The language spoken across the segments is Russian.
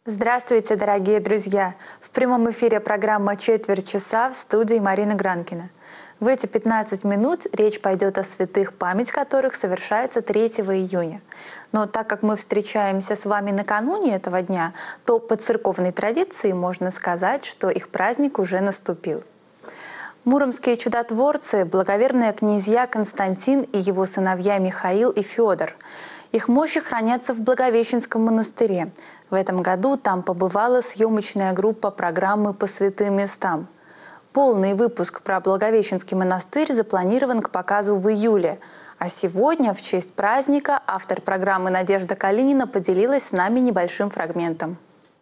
Здравствуйте, дорогие друзья! В прямом эфире программа «Четверть часа» в студии Марина Гранкина. В эти 15 минут речь пойдет о святых, память которых совершается 3 июня. Но так как мы встречаемся с вами накануне этого дня, то по церковной традиции можно сказать, что их праздник уже наступил. Муромские чудотворцы – благоверные князья Константин и его сыновья Михаил и Федор. Их мощи хранятся в Благовещенском монастыре. В этом году там побывала съемочная группа программы «По святым местам». Полный выпуск про Благовещенский монастырь запланирован к показу в июле. А сегодня, в честь праздника, автор программы Надежда Калинина поделилась с нами небольшим фрагментом.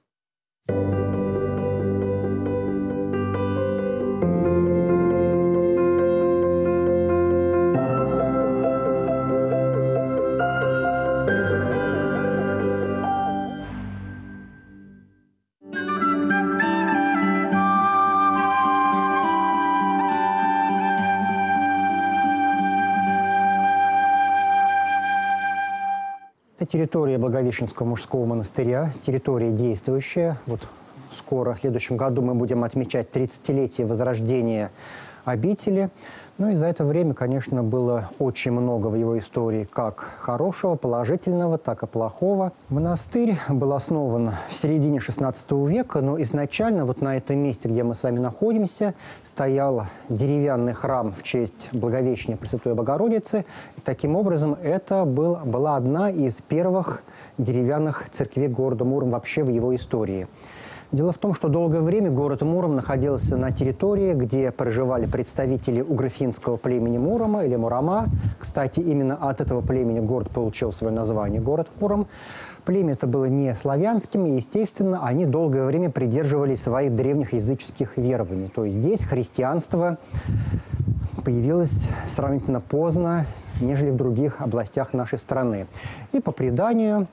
Это территория Благовещенского мужского монастыря, территория действующая. Вот скоро, в следующем году, мы будем отмечать 30-летие возрождения обители. Ну и за это время, конечно, было очень много в его истории как хорошего, положительного, так и плохого. Монастырь был основан в середине XVI века, но изначально вот на этом месте, где мы с вами находимся, стоял деревянный храм в честь Благовещения Пресвятой Богородицы. И таким образом, это была одна из первых деревянных церквей города Муром вообще в его истории. Дело в том, что долгое время город Муром находился на территории, где проживали представители угрофинского племени Мурома или Мурама. Кстати, именно от этого племени город получил свое название, город Муром. Племя это было не славянским, и, естественно, они долгое время придерживались своих древних языческих верований. То есть здесь христианство появилось сравнительно поздно, нежели в других областях нашей страны. И по преданию,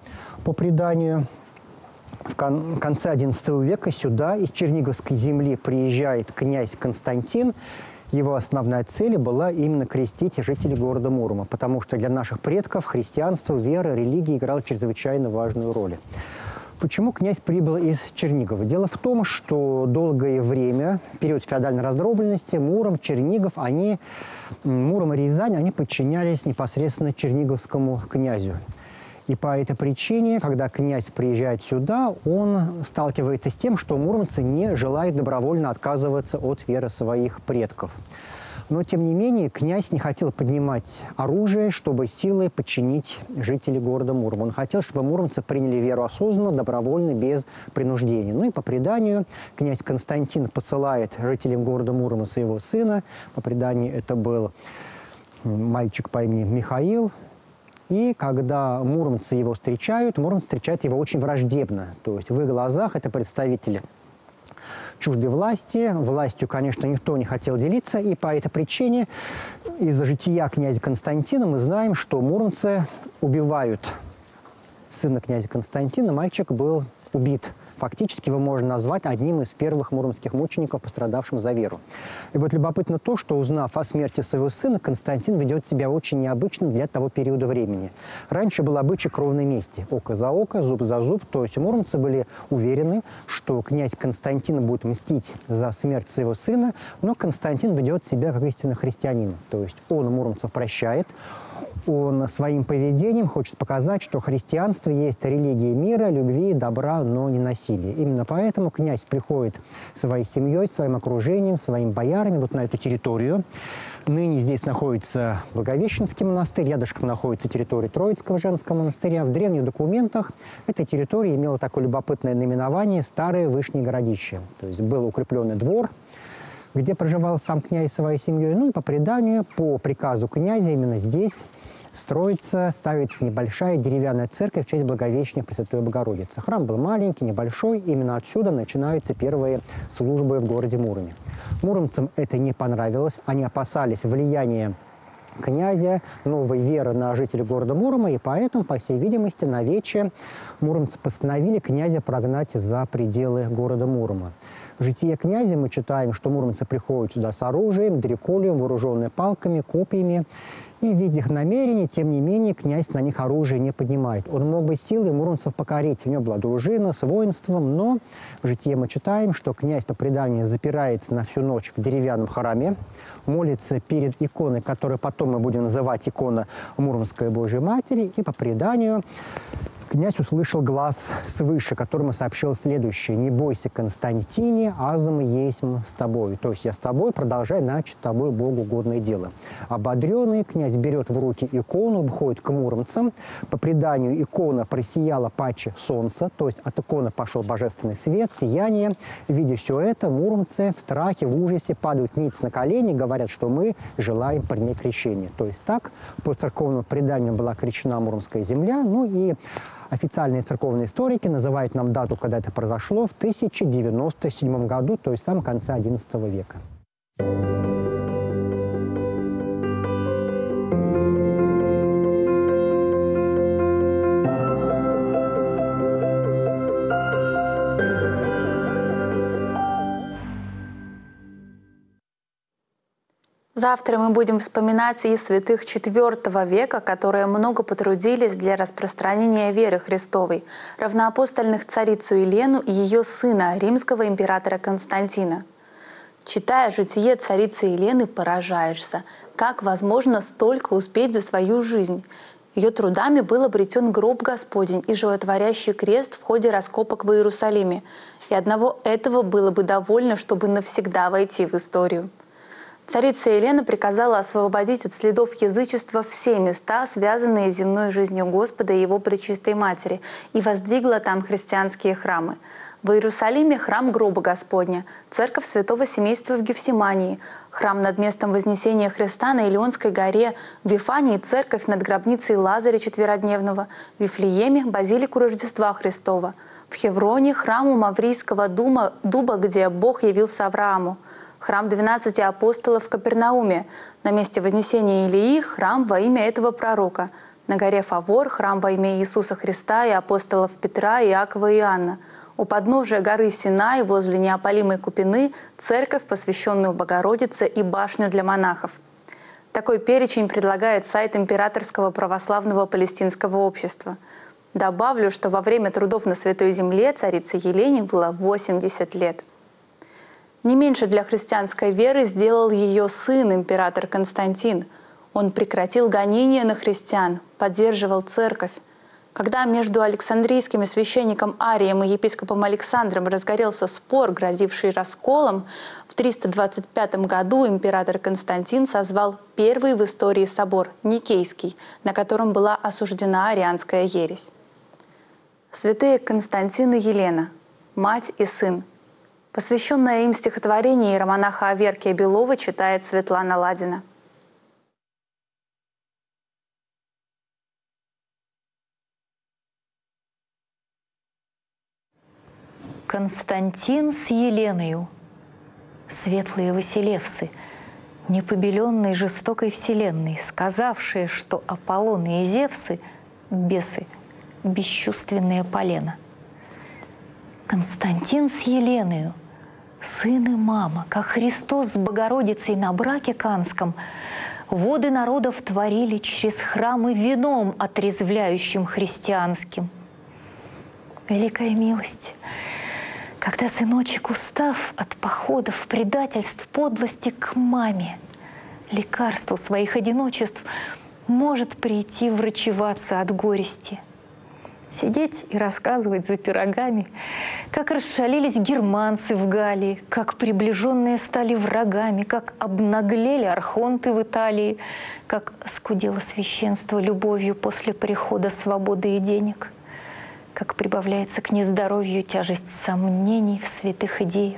в конце XI века сюда из Черниговской земли приезжает князь Константин. Его основная цель была именно крестить жителей города Мурома, потому что для наших предков христианство, вера, религия играла чрезвычайно важную роль. Почему князь прибыл из Чернигова? Дело в том, что долгое время, в период феодальной раздробленности, Муром, Чернигов, Муром и Рязань, они подчинялись непосредственно черниговскому князю. И по этой причине, когда князь приезжает сюда, он сталкивается с тем, что муромцы не желают добровольно отказываться от веры своих предков. Но, тем не менее, князь не хотел поднимать оружие, чтобы силой подчинить жителей города Муром. Он хотел, чтобы муромцы приняли веру осознанно, добровольно, без принуждения. Ну и по преданию князь Константин посылает жителям города Мурома своего сына. По преданию это был мальчик по имени Михаил. И когда муромцы его встречают, муромцы встречают его очень враждебно. То есть в их глазах это представители чуждой власти. Властью, конечно, никто не хотел делиться. И по этой причине из-за жития князя Константина мы знаем, что муромцы убивают сына князя Константина. Мальчик был убит. Фактически его можно назвать одним из первых муромских мучеников, пострадавшим за веру. И вот любопытно то, что, узнав о смерти своего сына, Константин ведет себя очень необычно для того периода времени. Раньше был обычай кровной мести. Око за око, зуб за зуб. То есть муромцы были уверены, что князь Константин будет мстить за смерть своего сына, но Константин ведет себя как истинный христианин. То есть он муромцев прощает. Он своим поведением хочет показать, что христианство есть религия мира, любви, добра, но не насилия. Именно поэтому князь приходит своей семьей, своим окружением, своими боярами вот на эту территорию. Ныне здесь находится Благовещенский монастырь, рядышком находится территория Троицкого женского монастыря. В древних документах эта территория имела такое любопытное наименование «Старое Вышнее Городище». То есть был укрепленный двор, где проживал сам князь своей семьей. Ну и по преданию, по приказу князя именно здесь ставится небольшая деревянная церковь в честь Благовещения Пресвятой Богородицы. Храм был маленький, небольшой, именно отсюда начинаются первые службы в городе Муроме. Муромцам это не понравилось, они опасались влияния князя, новой веры на жителей города Мурома, и поэтому, по всей видимости, на вече муромцы постановили князя прогнать за пределы города Мурома. В житие князя мы читаем, что муромцы приходят сюда с оружием, дреколем, вооруженные палками, копьями. И, видя их намерения, тем не менее, князь на них оружие не поднимает. Он мог бы силой муромцев покорить. У него была дружина с воинством, но в житии мы читаем, что князь по преданию запирается на всю ночь в деревянном храме, молится перед иконой, которую потом мы будем называть икона Муромской Божьей Матери, и по преданию князь услышал глаз свыше, которому сообщил следующее: «Не бойся, Константине, азм есмь с тобой». То есть я с тобой, продолжай начать тобой Богу угодное дело. Ободренный князь берет в руки икону, выходит к муромцам. По преданию икона просияла паче солнца, то есть от иконы пошел божественный свет, сияние. Видя все это, муромцы в страхе, в ужасе падают ниц на колени, говорят, что мы желаем принять крещение. То есть так по церковному преданию была крещена Муромская земля. Ну и официальные церковные историки называют нам дату, когда это произошло, в 1097 году, то есть в самом конце XI века. Завтра мы будем вспоминать и святых IV века, которые много потрудились для распространения веры Христовой, равноапостольных царицу Елену и ее сына, римского императора Константина. Читая житие царицы Елены, поражаешься, как возможно столько успеть за свою жизнь. Ее трудами был обретен гроб Господень и животворящий крест в ходе раскопок в Иерусалиме. И одного этого было бы довольно, чтобы навсегда войти в историю. Царица Елена приказала освободить от следов язычества все места, связанные с земной жизнью Господа и Его Пречистой Матери, и воздвигла там христианские храмы. В Иерусалиме храм гроба Господня, церковь Святого Семейства в Гефсимании, храм над местом Вознесения Христа на Илионской горе, в Вифании церковь над гробницей Лазаря Четверодневного, в Вифлееме базилику Рождества Христова, в Хевроне храму Маврийского дуба, где Бог явился Аврааму, храм 12 апостолов в Капернауме, на месте Вознесения Илии храм во имя этого пророка, на горе Фавор храм во имя Иисуса Христа и апостолов Петра, Иакова и Иоанна, у подножия горы Синай возле неопалимой купины церковь, посвященную Богородице, и башню для монахов. Такой перечень предлагает сайт Императорского православного палестинского общества. Добавлю, что во время трудов на Святой Земле царице Елене было 80 лет. Не меньше для христианской веры сделал ее сын, император Константин. Он прекратил гонения на христиан, поддерживал церковь. Когда между Александрийским священником Арием и епископом Александром разгорелся спор, грозивший расколом, в 325 году император Константин созвал первый в истории собор Никейский, на котором была осуждена арианская ересь. Святые Константин и Елена, мать и сын. Посвященное им стихотворение иеромонаха Аверкия Белова читает Светлана Ладина. Константин с Еленою, светлые Василевсы, непобеленной жестокой вселенной, сказавшие, что Аполлон и Зевсы – бесы, бесчувственные полена. Константин с Еленою, сын и мама, как Христос с Богородицей на браке канском, воды народов творили через храмы вином отрезвляющим христианским. Великая милость, когда сыночек, устав от походов, предательств, подлости к маме, лекарству своих одиночеств, может прийти врачеваться от горести. Сидеть и рассказывать за пирогами, как расшалились германцы в Галлии, как приближенные стали врагами, как обнаглели архонты в Италии, как скудело священство любовью после прихода свободы и денег, как прибавляется к нездоровью тяжесть сомнений в святых идеях.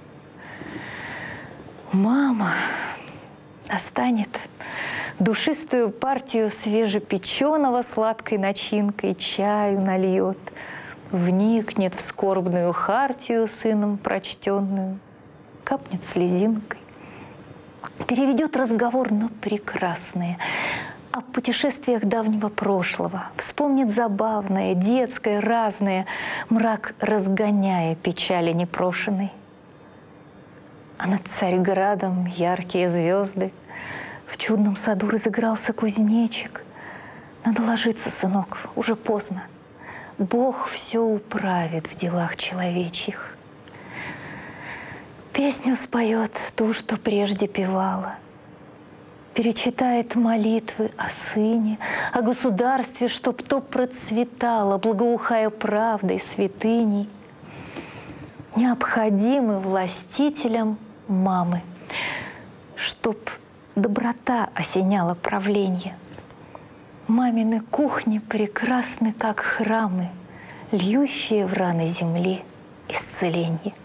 Мама достанет душистую партию свежепеченого сладкой начинкой, чаю нальет, вникнет в скорбную хартию сыном прочтенную, капнет слезинкой, переведет разговор на прекрасное, о путешествиях давнего прошлого, вспомнит забавное, детское, разное, мрак разгоняя печали непрошенной. А над Царьградом яркие звезды, В чудном саду разыгрался кузнечик. Надо ложиться, сынок, уже поздно. Бог все управит в делах человечьих. Песню споет ту, что прежде певала. Перечитает молитвы о сыне, о государстве, чтоб то процветало, благоухая правдой святыней. Необходимы властителям мамы, чтоб доброта осеняла правление. Мамины кухни прекрасны, как храмы, льющие в раны земли исцеление.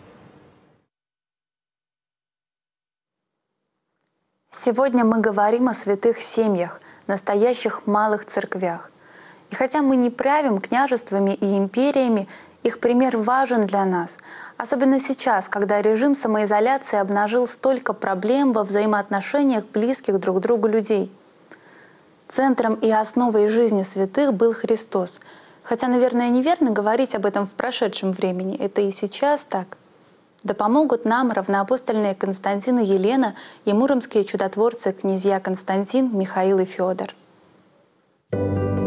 Сегодня мы говорим о святых семьях, настоящих малых церквях. И хотя мы не правим княжествами и империями, их пример важен для нас, особенно сейчас, когда режим самоизоляции обнажил столько проблем во взаимоотношениях близких друг другу людей. Центром и основой жизни святых был Христос. Хотя, наверное, неверно говорить об этом в прошедшем времени, это и сейчас так. Да помогут нам равноапостольные Константин и Елена и муромские чудотворцы князья Константин, Михаил и Федор.